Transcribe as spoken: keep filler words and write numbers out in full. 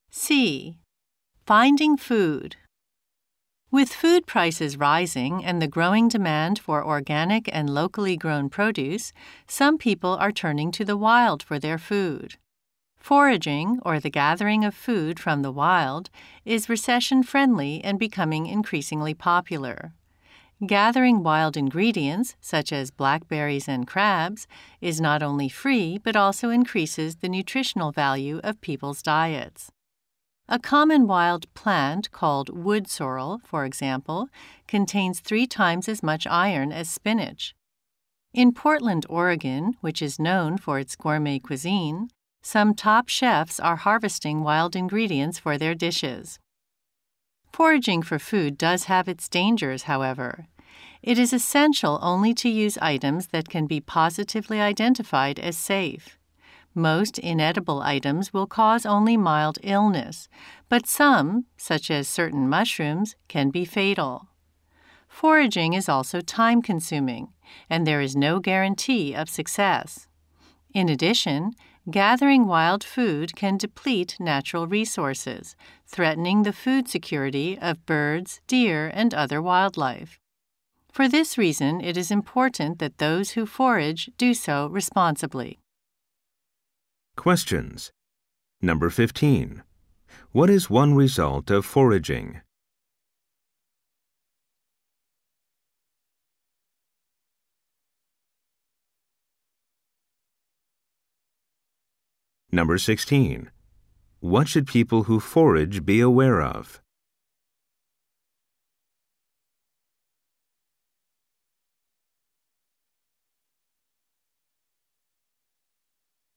C. Finding food. With food prices rising and the growing demand for organic and locally grown produce, some people are turning to the wild for their food. Foraging, or the gathering of food from the wild, is recession-friendly and becoming increasingly popular. Gathering wild ingredients, such as blackberries and crabs, is not only free but also increases the nutritional value of people's diets. A common wild plant called wood sorrel, for example, contains three times as much iron as spinach. In Portland, Oregon, which is known for its gourmet cuisine, some top chefs are harvesting wild ingredients for their dishes. Foraging for food does have its dangers, however. It is essential only to use items that can be positively identified as safe. Most inedible items will cause only mild illness, but some, such as certain mushrooms, can be fatal. Foraging is also time-consuming, and there is no guarantee of success. In addition, gathering wild food can deplete natural resources, threatening the food security of birds, deer, and other wildlife. For this reason, it is important that those who forage do so responsibly. Questions. Number fifteen. What is one result of foraging? Number sixteen. What should people who forage be aware of?